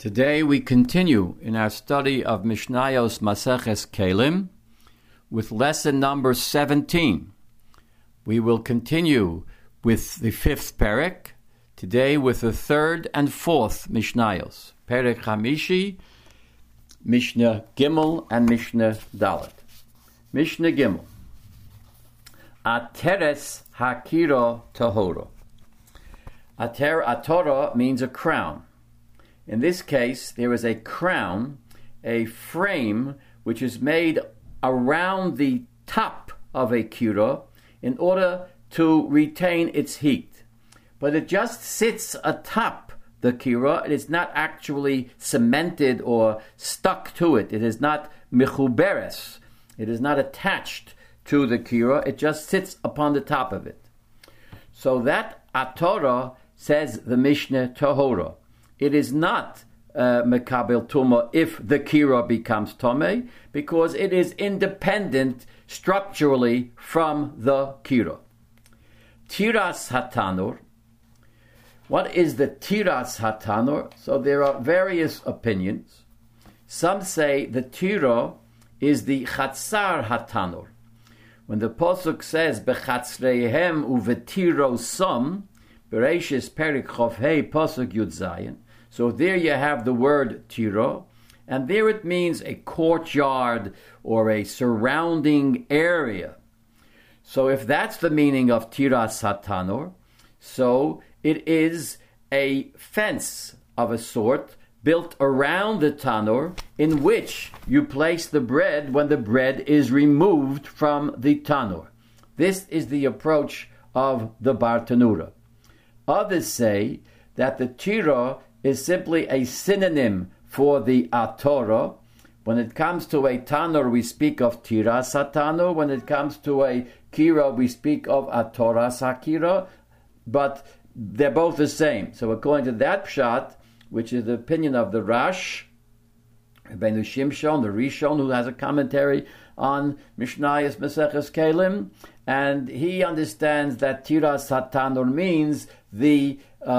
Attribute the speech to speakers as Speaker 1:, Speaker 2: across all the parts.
Speaker 1: Today we continue in our study of Mishnayos Maseches Kelim with lesson number 17. We will continue with the fifth perek, today with the third and fourth Mishnayos, Perek Hamishi, Mishnah Gimel, and Mishnah Dalet. Mishnah Gimel. Ateres Hakiro Tahoro. Atara means a crown. In this case, there is a crown, a frame, which is made around the top of a kira in order to retain its heat. But it just sits atop the kira. It is not actually cemented or stuck to it. It is not mechuberes. It is not attached to the kira. It just sits upon the top of it. So that atara, says the Mishnah Tahora, it is not mekabel tuma if the kira becomes tome, because it is independent structurally from the kira. Tiras hatanur. What is the tiras hatanur? So there are various opinions. Some say the tira is the chatzar hatanur. When the pasuk says bechatzreihem uvetiro som, Bereshis Perik Chof Hei pasuk Yud Zayin. So there you have the word tiro, and there it means a courtyard or a surrounding area. So if that's the meaning of tiras hatanor, so it is a fence of a sort built around the tanor in which you place the bread when the bread is removed from the tanor. This is the approach of the Bartanura. Others say that the tira is simply a synonym for the atora. When it comes to a tanor, we speak of tiras hatanor. When it comes to a kira, we speak of atoras hakira. But they're both the same. So according to that pshat, which is the opinion of the Rash, Rabbeinu Shimshon, the Rishon, who has a commentary on Mishnayos Maseches Kelim, and he understands that tiras hatanor means the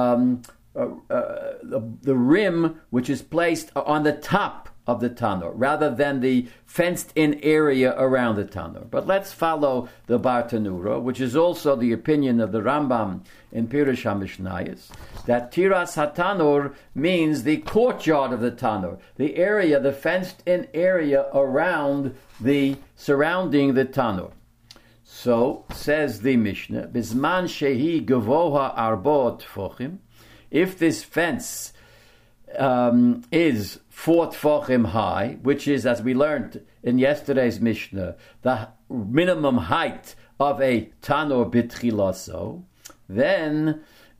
Speaker 1: rim which is placed on the top of the tanor, rather than the fenced-in area around the tanor. But let's follow the Bartanura, which is also the opinion of the Rambam in Pirush HaMishnayos, that tiras hatanor means the courtyard of the tanor, the area, the fenced-in area around the surrounding the tanor. So, says the Mishnah, Bisman shehi gavoha arbo tfochim, if this fence is 4 tfochim high, which is, as we learned in yesterday's Mishnah, the minimum height of a tanor bitchilaso, then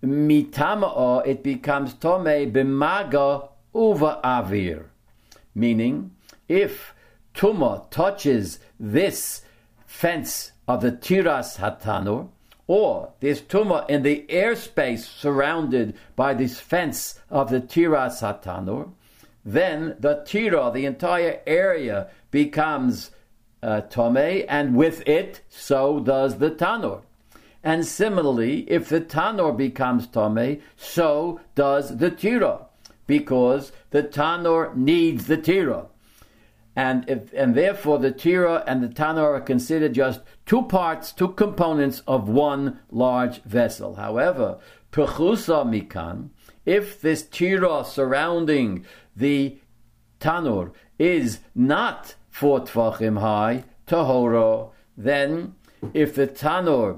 Speaker 1: mitama it becomes tome b'maga uva avir, meaning if tuma touches this fence of the tiras hatanor, or there's tuma in the airspace surrounded by this fence of the tiras hatanor, then the tira, the entire area, becomes tome, and with it, so does the tanor. And similarly, if the tanor becomes tome, so does the tira, because the tanor needs the tira. And therefore the tira and the tanor are considered just two components of one large vessel. However, pechusa mikan, if this tira surrounding the tanor is not 4 tvachim high, tahoro, then if the tanor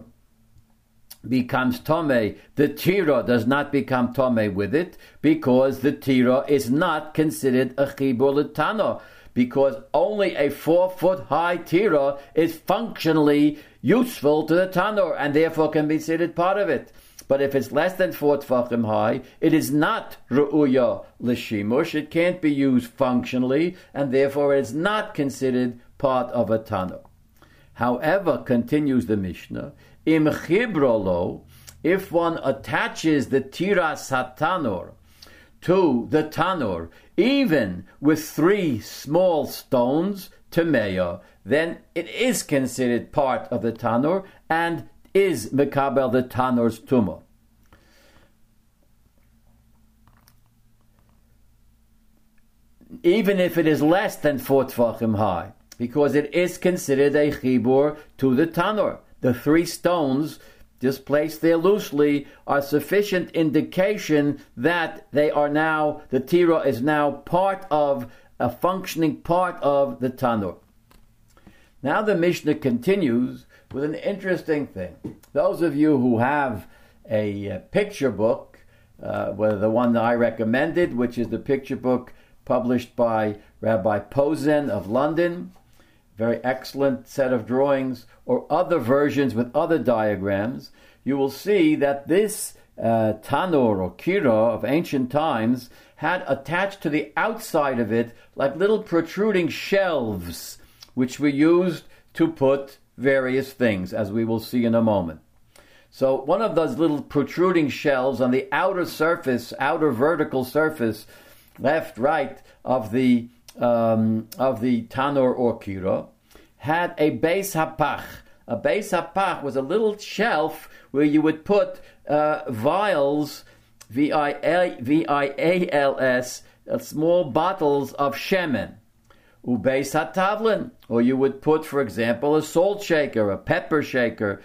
Speaker 1: becomes tome, the tira does not become tome with it, because the tira is not considered a chibur l'tanor, because only a 4-foot high tira is functionally useful to the tanor and therefore can be considered part of it. But if it's less than 4 tefachim high, it is not re'uya l'shimush. It can't be used functionally, and therefore it is not considered part of a tanor. However, continues the Mishnah, im chibrolo, if one attaches the tiras hatanor to the tanor, even with 3 small stones, temeya, then it is considered part of the tanor and is mekabel the tanor's tumah. even if it is less than 4 tefachim high, because it is considered a chibur to the tanur. The 3 stones, just placed there loosely, are sufficient indication that they are now, the tira is now part of, a functioning part of the tanur. Now the Mishnah continues with an interesting thing. Those of you who have a picture book, whether the one that I recommended, which is the picture book published by Rabbi Posen of London, very excellent set of drawings, or other versions with other diagrams, you will see that this tanur or kira of ancient times had attached to the outside of it like little protruding shelves, which were used to put various things, as we will see in a moment. So one of those little protruding shelves on the outer surface, outer vertical surface, left, right, of the tanur or kira, had a beis hapach. A beis hapach was a little shelf where you would put vials, V-I-A-L-S, small bottles of shemen. Ubeis hatavlin, or you would put, for example, a salt shaker, a pepper shaker,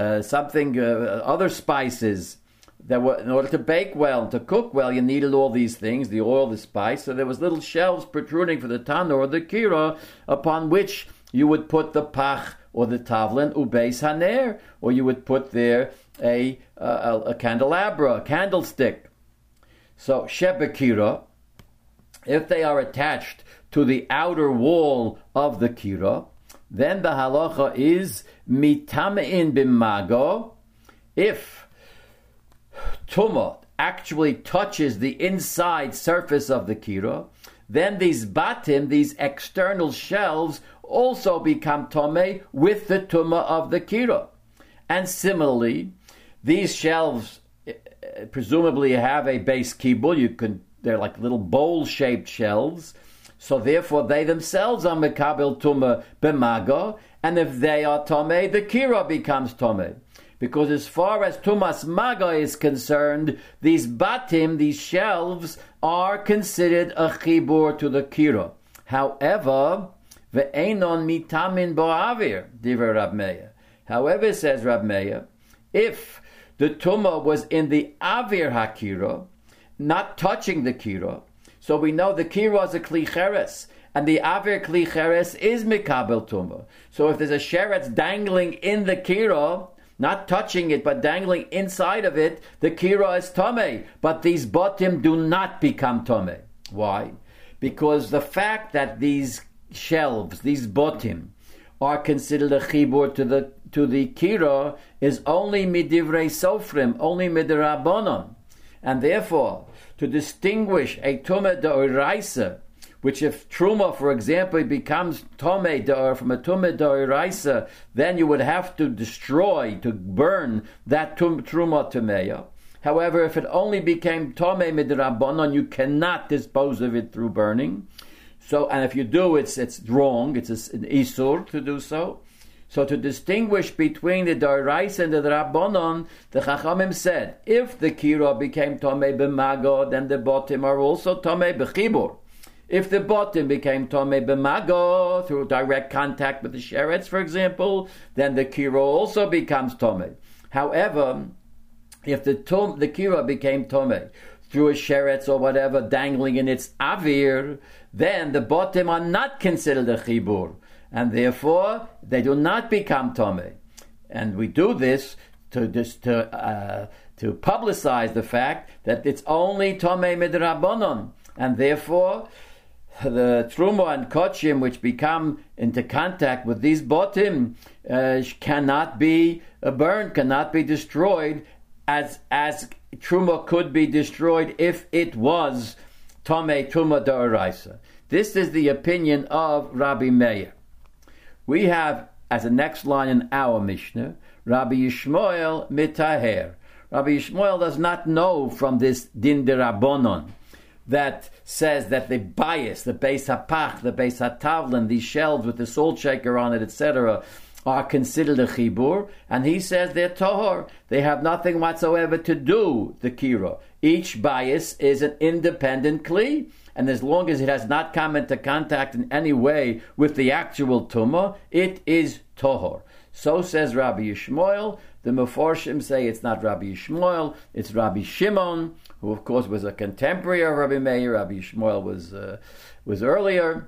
Speaker 1: other spices that were, in order to bake well, to cook well, you needed all these things, the oil, the spice. So there was little shelves protruding for the tanur or the kira, upon which you would put the pach or the tavlin, ubeis haner, or you would put there a candelabra, a candlestick. So shebekira, if they are attached to the outer wall of the kira, then the halacha is mitamein bimago. If tumah actually touches the inside surface of the kira, then these batim, these external shelves, also become tomei with the tumah of the kira. And similarly, these shelves presumably have a base kibul. They're like little bowl-shaped shelves. So therefore, they themselves are mekabel tumah b'mago, and if they are tomei, the kira becomes tomei. Because as far as tumas maga is concerned, these batim, these shelves, are considered a chibur to the kira. However, ve'enon mitamin bo'avir, divrei Rab Meir. However, says Rab Meir, if the tumah was in the avir hakira, not touching the kira, so we know the kira is a kli cheres, and the avir kli cheres is mikabel tumah. So if there's a sheretz dangling in the kira, not touching it, but dangling inside of it, the kira is tomei. But these botim do not become tomei. Why? Because the fact that these shelves, these botim, are considered a chibur to the kira is only midivrei sofrim, only midrabanon. And therefore, to distinguish a tumah d'oraisa, which if truma, for example, becomes tomei d'or from a tumah d'oraisa, then you would have to destroy, to burn that truma tumeya. However, if it only became tomei midrabanon, you cannot dispose of it through burning. So, and if you do, it's wrong. It's an isur to do so. So to distinguish between the Doraisa and the Rabbanon, the Chachamim said, if the Kira became Tomei b'mago, then the Botim are also Tomei b'chibur. If the Botim became Tomei b'mago, through direct contact with the Sheretz, for example, then the Kira also becomes Tomei. However, if the Kira became Tomei through a Sheretz or whatever dangling in its avir, then the Botim are not considered a Chibur. And therefore, they do not become tomei. And we do this to publicize the fact that it's only tomei midrabanon. And therefore, the truma and kochim which become into contact with these botim cannot be burned, cannot be destroyed, as truma could be destroyed if it was tomei truma d'oraisa. This is the opinion of Rabbi Meir. We have, as the next line in our Mishnah, Rabbi Yishmael mitaher. Rabbi Yishmael does not know from this din derabonon that says that the bias, the beis hapach, the beis hatavlin, these shelves with the salt shaker on it, etc., are considered a chibur, and he says they're tohor. They have nothing whatsoever to do, the kira. Each bias is an independent kli, and as long as it has not come into contact in any way with the actual tumah, it is tohor. So says Rabbi Yishmael. The Meforshim say it's not Rabbi Yishmael, it's Rabbi Shimon, who of course was a contemporary of Rabbi Meir. Rabbi Yishmael was earlier.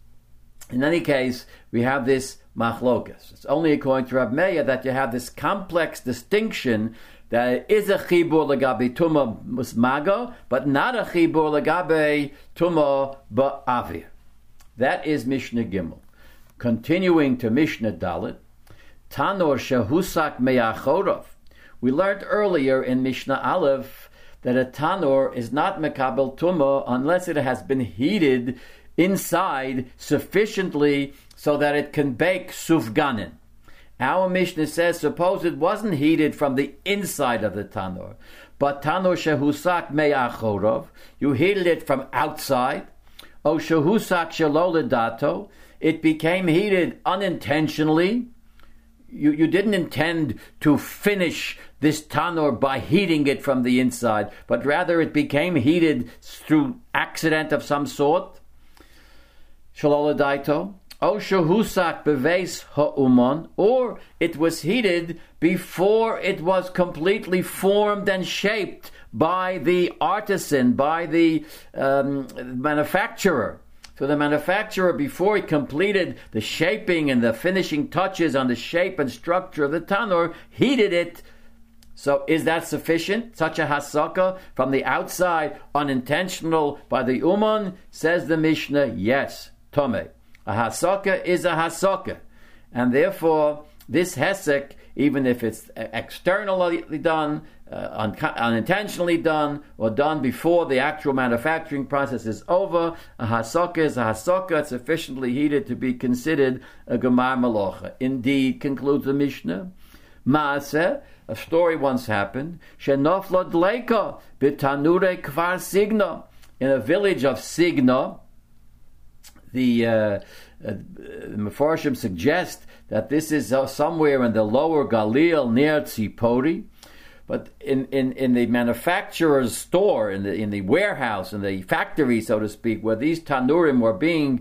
Speaker 1: In any case, we have this machlokas. It's only according to Rabbi Meir that you have this complex distinction that it is a chibur legabe tumah musmaga, but not a chibur legabe tumah ba'avir. That is Mishnah Gimel. Continuing to Mishnah Dalet, Tanor shehusak me'achorov. We learned earlier in Mishnah Aleph that a tanor is not mekabel tumah unless it has been heated inside sufficiently so that it can bake sufganin. Our Mishnah says, suppose it wasn't heated from the inside of the tanor, but tanor shehusak me'achorov, you heated it from outside, o shehusak shelo ledato, it became heated unintentionally. You didn't intend to finish this tanor by heating it from the inside, but rather it became heated through accident of some sort. Shelo ledaito. O shehusak beveis ha'uman, or it was heated before it was completely formed and shaped by the artisan, by the manufacturer. So the manufacturer, before he completed the shaping and the finishing touches on the shape and structure of the tanor, heated it. So is that sufficient? Such a hasaka from the outside, unintentional by the uman? Says the Mishnah, yes, tomei. A hasaka is a hasaka. And therefore, this hesek, even if it's externally done, unintentionally done, or done before the actual manufacturing process is over, a hasaka is a hasaka. It's sufficiently heated to be considered a gemar malocha. Indeed, concludes the Mishnah, Maaseh, a story once happened, shenofla dleika b'tanure kvar signa. In a village of Signa, the Mefarshim suggest that this is somewhere in the lower Galil near Tzipori, but in the manufacturer's store, in the warehouse, in the factory, so to speak, where these tanurim were being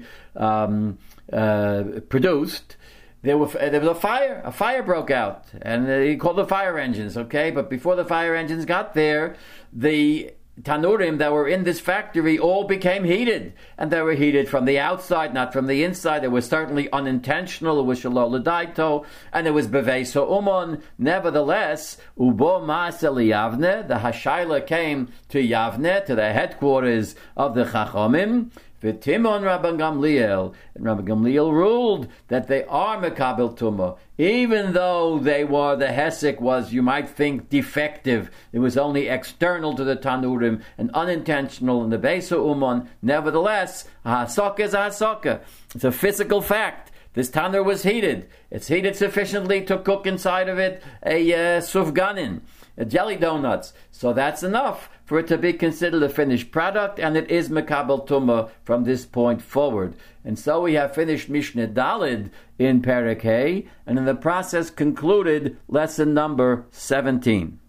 Speaker 1: produced, there was a fire. A fire broke out, and he called the fire engines. Okay, but before the fire engines got there, the tanurim that were in this factory all became heated, and they were heated from the outside, not from the inside. It was certainly unintentional. It was shelo ledaito, and it was beveis ha'uman. Nevertheless, ubo ma'aseh liyavne, the hashayla came to Yavne, to the headquarters of the Chachamim. V'timon Rabban Gamliel, and Rabban Gamliel ruled that they are mekabel tumah, even though the hesek was, you might think, defective. It was only external to the tanurim and unintentional in the beis ha'uman. Nevertheless, a hasaka is a hasaka. It's a physical fact. This tanur was heated. It's heated sufficiently to cook inside of it a sufganin, jelly donuts. So that's enough for it to be considered a finished product, and it is mekabel tumah from this point forward. And so we have finished Mishnah Daled in Perek Hey, and in the process concluded lesson number 17.